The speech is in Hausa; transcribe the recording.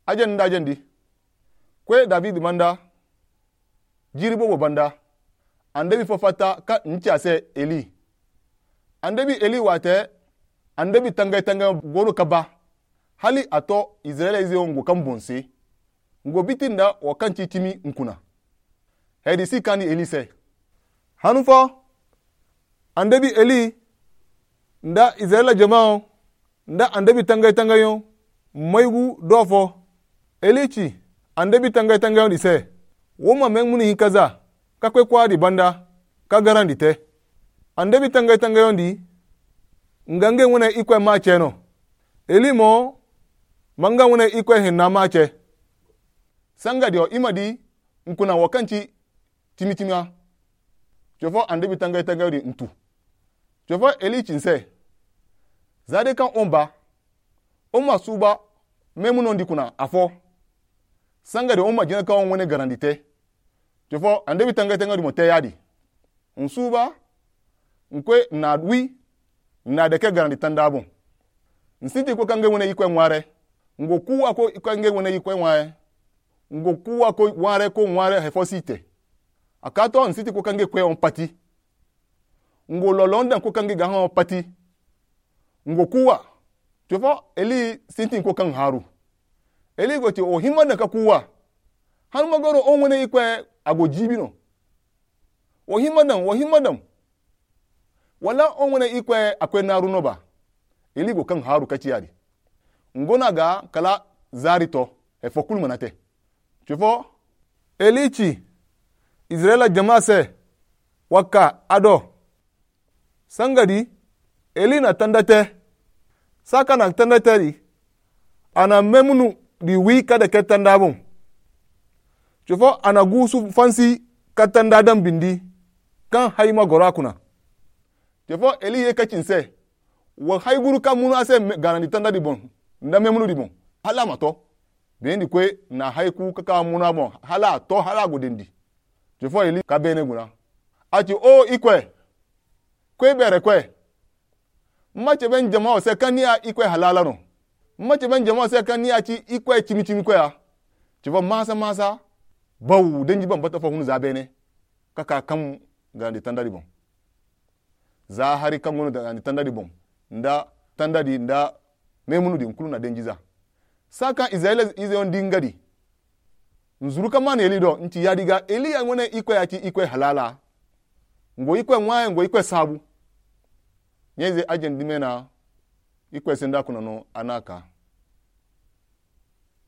ajendi kwe David manda jiribo banda andebi fofata ka nchase Eli andebi Eli wate andebi tanga goro kaba hali ato Israel ize ngo kambonse ngo bitinda wakanchi timi nkuna hedi sikani Eli se hanufa andebi Eli nda Israel jamao nda andebi tanga yo maigu dofo Elichi andebi tanga yo dise woma mengmuni hikaza kakwe kwa di banda ka garandi te andebi tanga yo ndi ngange wona ikwe mache no Elimo manga wona ikwe hinna mache sanga dio imadi nkuna wakanchi timitimia jofo andebi tanga yo di ntu jofo Elichi nse zade kan omba suba memuno ndi kuna afo sanga de omma jina kan woni garandite jofo andebi tanga di mote yadi nsuba nkwe na wi na de ke garandita ndabon nsiti ko kange woni ikwe nware ngoku ako kange woni ikwe nware ngoku ako ware ko nware hefosite akato nsiti ko kange kwe on pati ngololonda ko kange ga on pati ngokuwa jofo Eli sinti ko kan haru Eli goti o himanda ka kuwa han magoro on woni ikwe agojibino o himadam wala on woni ikwe akwe naru no ba Eli go kan haru kaci yadi ngona ga kala zarito e fokul manate jofo Elichi Israela jama se waka ado sangadi Eli na tandate saka na tandate ana memunu di wi kada ke tandabon jofo ana gusu fansi katanda dan bindi kan haima gorakuna jofo Eli ye kacin se wa haiguru ka munu ase ganandi tanda di bon nda memunu di bon hala mato bendi kwe na haiku kaka muna bon hala to hala godendi jofo Eli ka bene guna ati o ikwe kwe bere kwe mmache ben jama se kania ikwe halala no mmache ben jama se kania chi ikwe chimi kwe ya jofo masa bawu denji ban bata fa hunu za bene kaka kam ganandi tanda di bon za hari kan gono da tanda di bon nda tanda di nda memunu di nkulu na denjiza saka Israel ize on dingadi nzuru kama ne Eli do nti yadiga Eli ya ngone ikwe ya chi ikwe halala ngo ikwe nwaye ngo ikwe sabu nyeze ajen dimena ikwe senda kuna no anaka